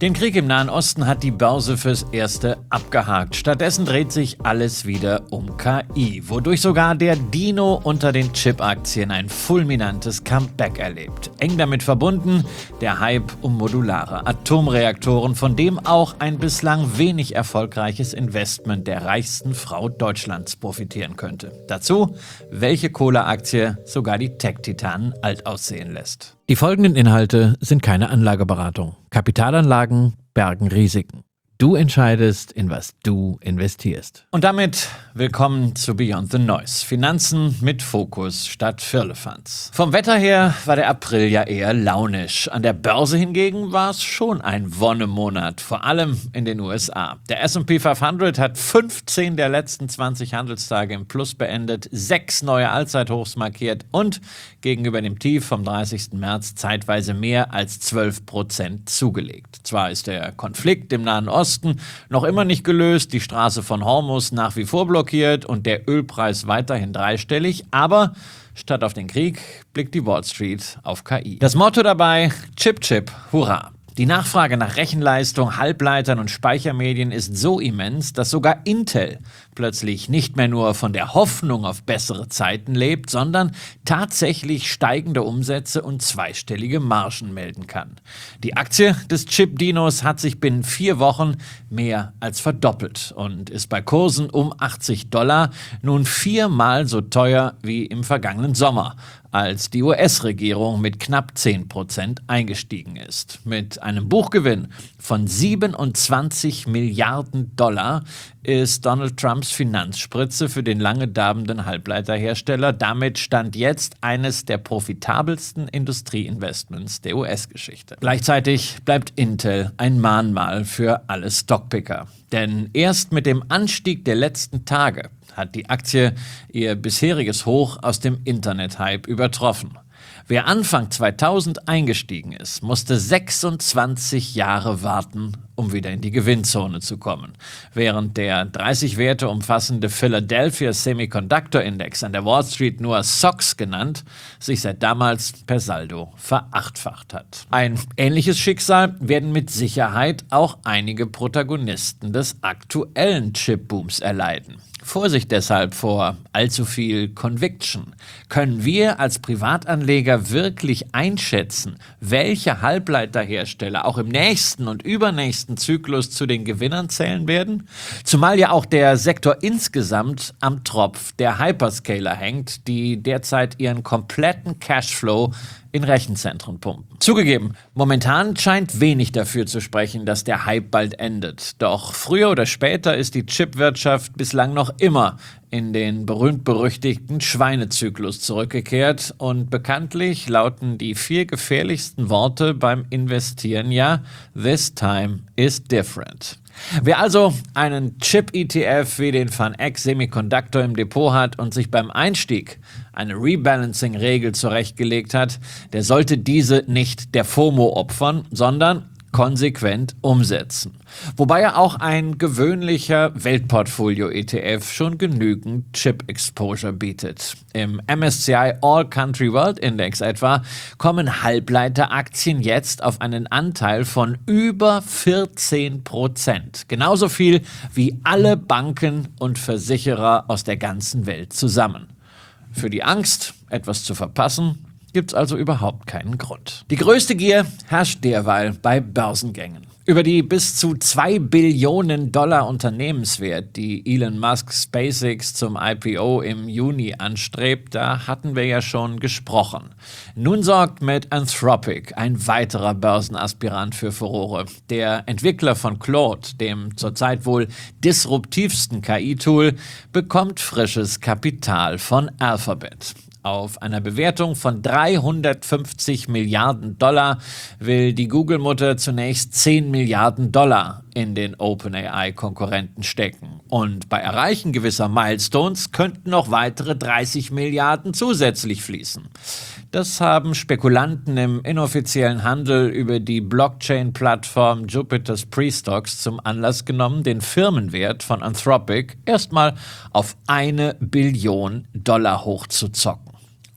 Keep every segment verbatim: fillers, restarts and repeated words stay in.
Den Krieg im Nahen Osten hat die Börse fürs Erste abgehakt. Stattdessen dreht sich alles wieder um K I, wodurch sogar der Dino unter den Chip-Aktien ein fulminantes Comeback erlebt. Eng damit verbunden der Hype um modulare Atomreaktoren, von dem auch ein bislang wenig erfolgreiches Investment der reichsten Frau Deutschlands profitieren könnte. Dazu, welche Kohleaktie sogar die Tech-Titanen alt aussehen lässt. Die folgenden Inhalte sind keine Anlageberatung. Kapitalanlagen bergen Risiken. Du entscheidest, in was du investierst. Und damit willkommen zu Beyond the Noise. Finanzen mit Fokus statt Firlefanz. Vom Wetter her war der April ja eher launisch. An der Börse hingegen war es schon ein Wonnemonat, vor allem in den U S A. Der S und P fünfhundert hat fünfzehn der letzten zwanzig Handelstage im Plus beendet, sechs neue Allzeithochs markiert und gegenüber dem Tief vom dreißigsten März zeitweise mehr als zwölf Prozent zugelegt. Zwar ist der Konflikt im Nahen Osten noch immer nicht gelöst, die Straße von Hormuz nach wie vor blockiert und der Ölpreis weiterhin dreistellig, aber statt auf den Krieg blickt die Wall Street auf K I. Das Motto dabei: Chip, Chip, Hurra! Die Nachfrage nach Rechenleistung, Halbleitern und Speichermedien ist so immens, dass sogar Intel plötzlich nicht mehr nur von der Hoffnung auf bessere Zeiten lebt, sondern tatsächlich steigende Umsätze und zweistellige Margen melden kann. Die Aktie des Chip-Dinos hat sich binnen vier Wochen mehr als verdoppelt und ist bei Kursen um achtzig Dollar nun viermal so teuer wie im vergangenen Sommer, als die U S-Regierung mit knapp zehn Prozent eingestiegen ist. Mit einem Buchgewinn von siebenundzwanzig Milliarden Dollar ist Donald Trumps Finanzspritze für den lange darbenden Halbleiterhersteller damit Stand jetzt eines der profitabelsten Industrieinvestments der U S-Geschichte. Gleichzeitig bleibt Intel ein Mahnmal für alle Stockpicker. Denn erst mit dem Anstieg der letzten Tage hat die Aktie ihr bisheriges Hoch aus dem Internet-Hype übertroffen. Wer Anfang zweitausend eingestiegen ist, musste sechsundzwanzig Jahre warten, um wieder in die Gewinnzone zu kommen. Während der dreißig Werte umfassende Philadelphia Semiconductor Index, an der Wall Street nur S O X genannt, sich seit damals per Saldo verachtfacht hat. Ein ähnliches Schicksal werden mit Sicherheit auch einige Protagonisten des aktuellen Chipbooms erleiden. Vorsicht deshalb vor allzu viel Conviction. Können wir als Privatanleger wirklich einschätzen, welche Halbleiterhersteller auch im nächsten und übernächsten Zyklus zu den Gewinnern zählen werden? Zumal ja auch der Sektor insgesamt am Tropf der Hyperscaler hängt, die derzeit ihren kompletten Cashflow in Rechenzentren pumpen. Zugegeben, momentan scheint wenig dafür zu sprechen, dass der Hype bald endet. Doch früher oder später ist die Chipwirtschaft bislang noch immer in den berühmt-berüchtigten Schweinezyklus zurückgekehrt und bekanntlich lauten die vier gefährlichsten Worte beim Investieren ja: This time is different. Wer also einen Chip-E T F wie den VanEck Semiconductor im Depot hat und sich beim Einstieg eine Rebalancing-Regel zurechtgelegt hat, der sollte diese nicht der FOMO opfern, sondern konsequent umsetzen. Wobei ja auch ein gewöhnlicher Weltportfolio-E T F schon genügend Chip-Exposure bietet. Im M S C I All Country World Index etwa kommen Halbleiteraktien jetzt auf einen Anteil von über vierzehn Prozent. Genauso viel wie alle Banken und Versicherer aus der ganzen Welt zusammen. Für die Angst, etwas zu verpassen, gibt's also überhaupt keinen Grund. Die größte Gier herrscht derweil bei Börsengängen. Über die bis zu zwei Billionen Dollar Unternehmenswert, die Elon Musk SpaceX zum I P O im Juni anstrebt, da hatten wir ja schon gesprochen. Nun sorgt mit Anthropic ein weiterer Börsenaspirant für Furore. Der Entwickler von Claude, dem zurzeit wohl disruptivsten K I-Tool, bekommt frisches Kapital von Alphabet. Auf einer Bewertung von dreihundertfünfzig Milliarden Dollar will die Google-Mutter zunächst zehn Milliarden Dollar in den OpenAI-Konkurrenten stecken. Und bei Erreichen gewisser Milestones könnten noch weitere dreißig Milliarden zusätzlich fließen. Das haben Spekulanten im inoffiziellen Handel über die Blockchain-Plattform Jupiter's Pre-Stocks zum Anlass genommen, den Firmenwert von Anthropic erstmal auf eine Billion Dollar hochzuzocken.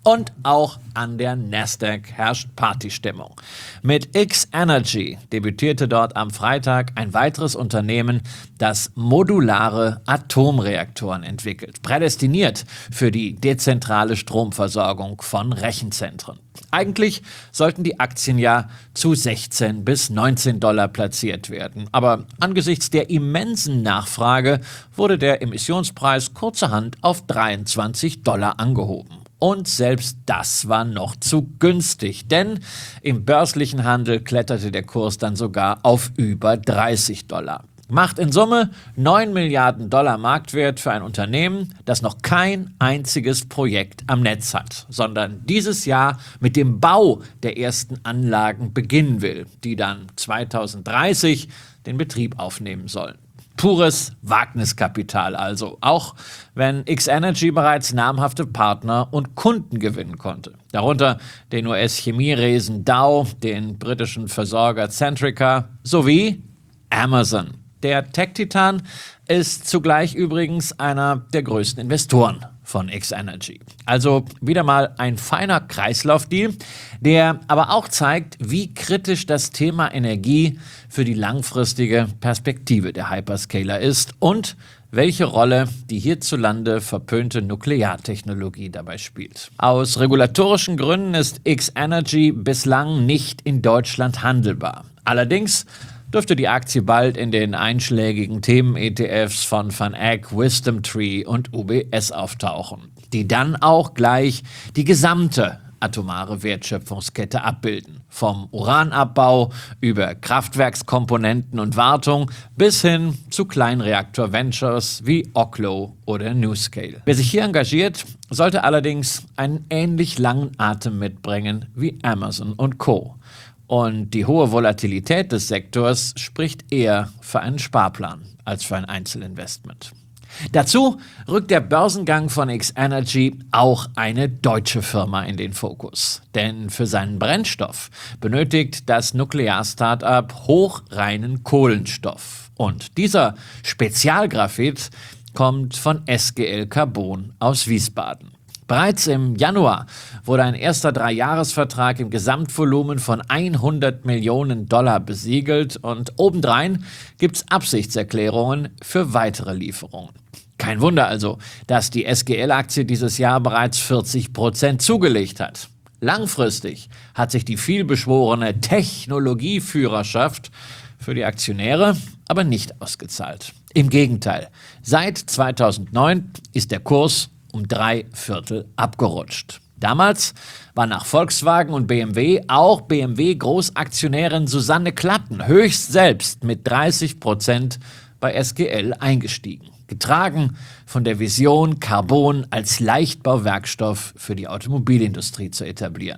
Und auch an der Nasdaq herrscht Partystimmung. Mit X-Energy debütierte dort am Freitag ein weiteres Unternehmen, das modulare Atomreaktoren entwickelt, prädestiniert für die dezentrale Stromversorgung von Rechenzentren. Eigentlich sollten die Aktien ja zu sechzehn bis neunzehn Dollar platziert werden. Aber angesichts der immensen Nachfrage wurde der Emissionspreis kurzerhand auf dreiundzwanzig Dollar angehoben. Und selbst das war noch zu günstig, denn im börslichen Handel kletterte der Kurs dann sogar auf über dreißig Dollar. Macht in Summe neun Milliarden Dollar Marktwert für ein Unternehmen, das noch kein einziges Projekt am Netz hat, sondern dieses Jahr mit dem Bau der ersten Anlagen beginnen will, die dann zweitausenddreißig den Betrieb aufnehmen sollen. Pures Wagniskapital also, auch wenn X-Energy bereits namhafte Partner und Kunden gewinnen konnte. Darunter den U S-Chemieriesen Dow, den britischen Versorger Centrica sowie Amazon. Der Tech-Titan ist zugleich übrigens einer der größten Investoren von X-Energy. Also wieder mal ein feiner Kreislaufdeal, der aber auch zeigt, wie kritisch das Thema Energie für die langfristige Perspektive der Hyperscaler ist und welche Rolle die hierzulande verpönte Nukleartechnologie dabei spielt. Aus regulatorischen Gründen ist X-Energy bislang nicht in Deutschland handelbar. Allerdings dürfte die Aktie bald in den einschlägigen Themen-E T Fs von Van Eck, WisdomTree und U B S auftauchen, die dann auch gleich die gesamte atomare Wertschöpfungskette abbilden. Vom Uranabbau über Kraftwerkskomponenten und Wartung bis hin zu Kleinreaktor-Ventures wie Oklo oder NuScale. Wer sich hier engagiert, sollte allerdings einen ähnlich langen Atem mitbringen wie Amazon und Co. Und die hohe Volatilität des Sektors spricht eher für einen Sparplan als für ein Einzelinvestment. Dazu rückt der Börsengang von X-Energy auch eine deutsche Firma in den Fokus. Denn für seinen Brennstoff benötigt das Nuklear-Startup hochreinen Kohlenstoff. Und dieser Spezialgraphit kommt von S G L Carbon aus Wiesbaden. Bereits im Januar wurde ein erster Dreijahresvertrag im Gesamtvolumen von hundert Millionen Dollar besiegelt und obendrein gibt's Absichtserklärungen für weitere Lieferungen. Kein Wunder also, dass die S G L-Aktie dieses Jahr bereits vierzig Prozent zugelegt hat. Langfristig hat sich die vielbeschworene Technologieführerschaft für die Aktionäre aber nicht ausgezahlt. Im Gegenteil, seit zweitausendneun ist der Kurs um drei Viertel abgerutscht. Damals war nach Volkswagen und B M W auch B M W-Großaktionärin Susanne Klatten höchst selbst mit dreißig Prozent bei S G L eingestiegen. Getragen von der Vision, Carbon als Leichtbauwerkstoff für die Automobilindustrie zu etablieren.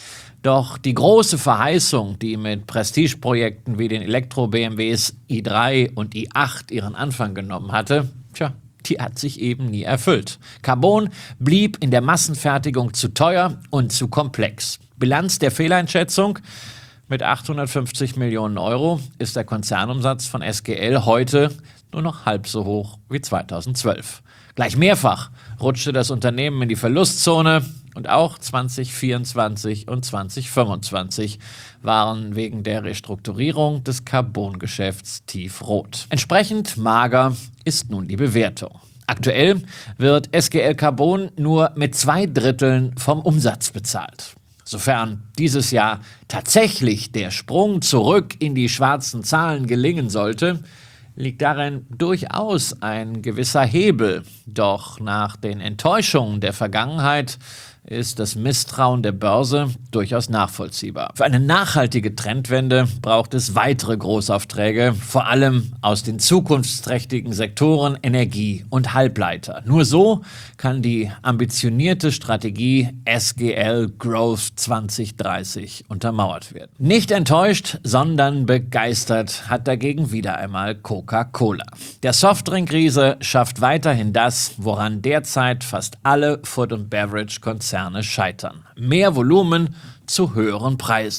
Doch die große Verheißung, die mit Prestigeprojekten wie den Elektro-B M Ws i drei und i acht ihren Anfang genommen hatte, tja, die hat sich eben nie erfüllt. Carbon blieb in der Massenfertigung zu teuer und zu komplex. Bilanz der Fehleinschätzung: Mit achthundertfünfzig Millionen Euro ist der Konzernumsatz von S G L heute nur noch halb so hoch wie zweitausendzwölf. Gleich mehrfach rutschte das Unternehmen in die Verlustzone und auch zwanzig vierundzwanzig und zwanzig fünfundzwanzig waren wegen der Restrukturierung des Carbon-Geschäfts tiefrot. Entsprechend mager ist nun die Bewertung. Aktuell wird S G L Carbon nur mit zwei Dritteln vom Umsatz bezahlt. Sofern dieses Jahr tatsächlich der Sprung zurück in die schwarzen Zahlen gelingen sollte, liegt darin durchaus ein gewisser Hebel. Doch nach den Enttäuschungen der Vergangenheit ist das Misstrauen der Börse durchaus nachvollziehbar. Für eine nachhaltige Trendwende braucht es weitere Großaufträge, vor allem aus den zukunftsträchtigen Sektoren Energie und Halbleiter. Nur so kann die ambitionierte Strategie S G L Growth zwanzig dreißig untermauert werden. Nicht enttäuscht, sondern begeistert hat dagegen wieder einmal Coca-Cola. Der Softdrink-Riese schafft weiterhin das, woran derzeit fast alle Food- und Beverage-Konzerne scheitern. Mehr Volumen zu höheren Preisen.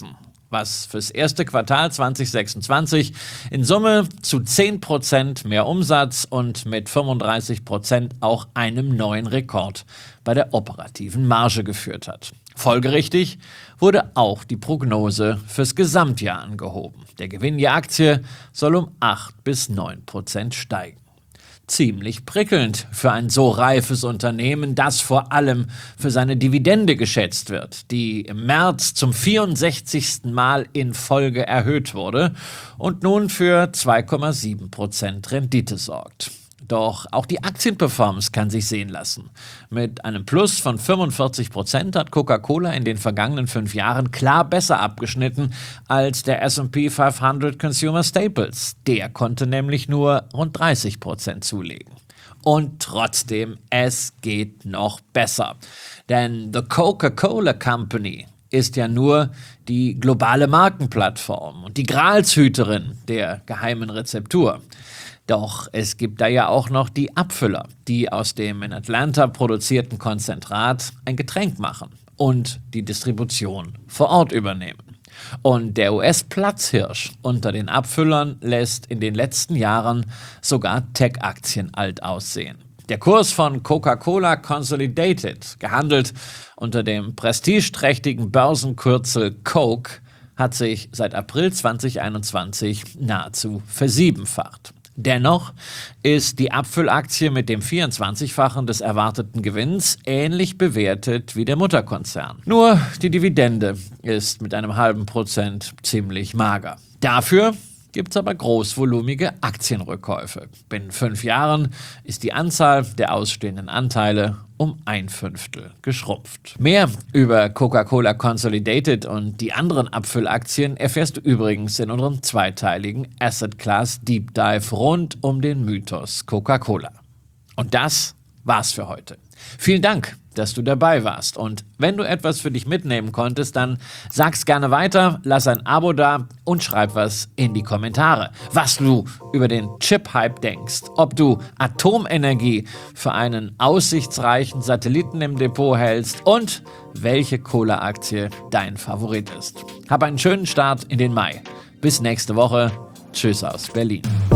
was fürs erste Quartal zwanzig sechsundzwanzig in Summe zu zehn Prozent mehr Umsatz und mit fünfunddreißig Prozent auch einem neuen Rekord bei der operativen Marge geführt hat. Folgerichtig wurde auch die Prognose fürs Gesamtjahr angehoben. Der Gewinn je Aktie soll um acht bis neun Prozent steigen. Ziemlich prickelnd für ein so reifes Unternehmen, das vor allem für seine Dividende geschätzt wird, die im März zum vierundsechzigsten Mal in Folge erhöht wurde und nun für zwei Komma sieben Prozent Rendite sorgt. Doch auch die Aktienperformance kann sich sehen lassen. Mit einem Plus von fünfundvierzig Prozent hat Coca-Cola in den vergangenen fünf Jahren klar besser abgeschnitten als der S und P fünfhundert Consumer Staples. Der konnte nämlich nur rund dreißig Prozent zulegen. Und trotzdem, es geht noch besser. Denn The Coca-Cola Company ist ja nur die globale Markenplattform und die Gralshüterin der geheimen Rezeptur. Doch es gibt da ja auch noch die Abfüller, die aus dem in Atlanta produzierten Konzentrat ein Getränk machen und die Distribution vor Ort übernehmen. Und der U S-Platzhirsch unter den Abfüllern lässt in den letzten Jahren sogar Tech-Aktien alt aussehen. Der Kurs von Coca-Cola Consolidated, gehandelt unter dem prestigeträchtigen Börsenkürzel Coke, hat sich seit April zwanzig einundzwanzig nahezu versiebenfacht. Dennoch ist die Abfüllaktie mit dem vierundzwanzigfachen des erwarteten Gewinns ähnlich bewertet wie der Mutterkonzern. Nur die Dividende ist mit einem halben Prozent ziemlich mager. Dafür gibt es aber großvolumige Aktienrückkäufe. Binnen fünf Jahren ist die Anzahl der ausstehenden Anteile um ein Fünftel geschrumpft. Mehr über Coca-Cola Consolidated und die anderen Abfüllaktien erfährst du übrigens in unserem zweiteiligen Asset Class Deep Dive rund um den Mythos Coca-Cola. Und das war's für heute. Vielen Dank, dass du dabei warst. Und wenn du etwas für dich mitnehmen konntest, dann sag's gerne weiter, lass ein Abo da und schreib was in die Kommentare. Was du über den Chip-Hype denkst, ob du Atomenergie für einen aussichtsreichen Satelliten im Depot hältst und welche Cola-Aktie dein Favorit ist. Hab einen schönen Start in den Mai. Bis nächste Woche. Tschüss aus Berlin.